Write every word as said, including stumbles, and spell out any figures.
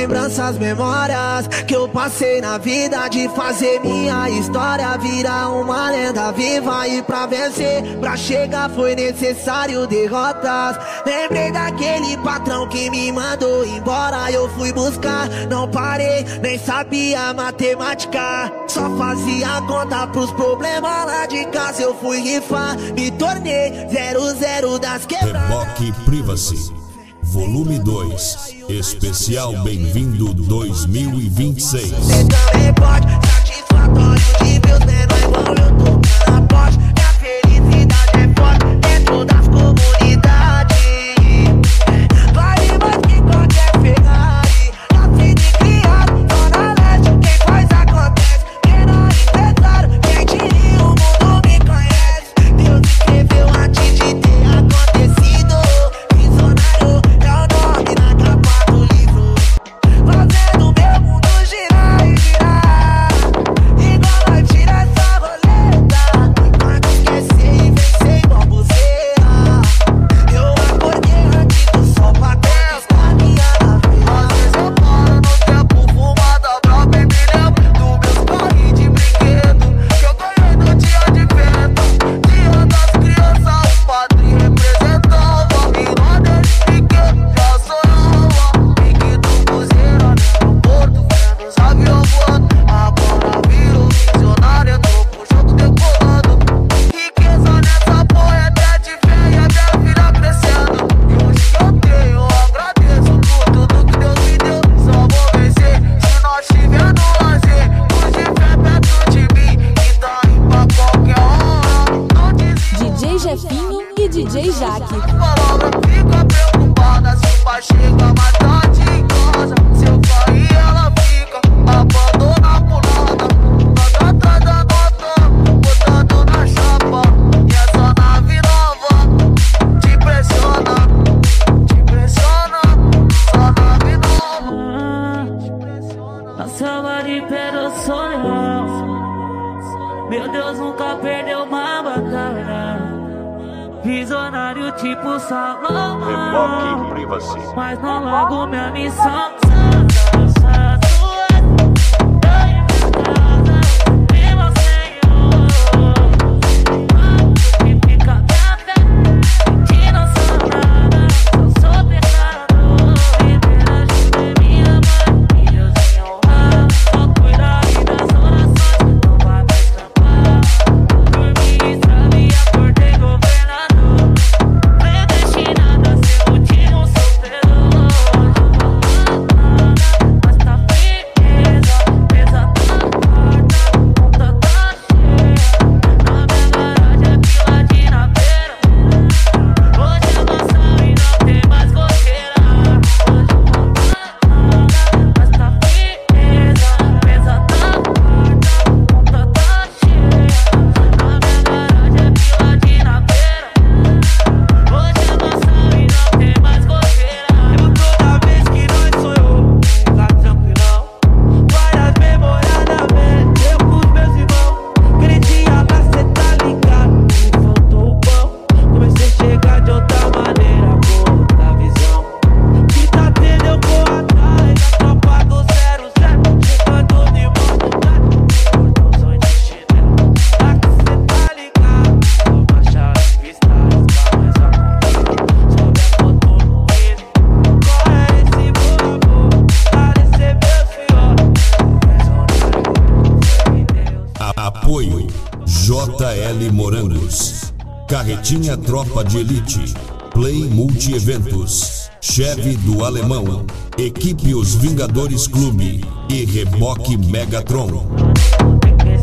lembranças, memórias que eu passei na vida, de fazer minha história virar uma lenda viva. E pra vencer, pra chegar foi necessário derrotas. Lembrei daquele patrão que me mandou embora, eu fui buscar, não parei, nem sabia matemática, só fazia conta pros problemas lá de casa. Eu fui rifar, me tornei zero zero das quebradas. Reboque Privacy Volume dois, especial Bem-vindo dois mil e vinte e seis. Cê também pode, satisfatório de meus menores igual eu tô na pote. Minha felicidade é forte dentro das comunidades. Vale mais que qualquer Ferrari. Nasci de criado, Zona Leste, quem faz acontece. Menor empresário, quem diria o mundo me conhece. Deus escreveu antes de ter acontecido. Visionário é o nome na capa do livro, fazendo meu mundo girar e girar. Igual nós tira essa roleta, mas não esquecer e vencer igual você. Eu acordei antes do sol bater, caminhando a ver. Às vezes eu paro no tempo, fumada pra bem me lembro dos meus carrinhos de brinquedo que eu ganhei no dia de festa. Dia das crianças, o padrinho representava. Virou desde pequeno, já sonhava. Pique do Cruzeiro, aeroporto, vendo os aviões voando. Agora virou visionário, tô junto decolando. Riqueza nessa porra é até de fé e a minha filha crescendo. E hoje que eu tenho, eu agradeço por tudo que Deus me deu. Só vou vencer se nós tiver no lazer. Luz de fé perto de mim, e tá aí pra qualquer hora. Não desista. D J Jefinho e D J Jaque. A palavra fica preocupada se o pai chega mais tarde em casa. Se eu cair, ela fica abandona por nada. Nota atrás da nota, botando na chapa. E essa nave nova te impressiona, te impressiona. Essa nave nova te impressiona. Na selva de pedra sonhar, meu Deus nunca perdeu uma batalha. Visionário tipo Salomão, Reboque Privacy. mas não largo minha missão. Apoio J L Morangos, Carretinha Tropa de Elite, Play Multi Eventos, Chevy do Alemão, Equipe Os Vingadores Clube e Reboque Megatron.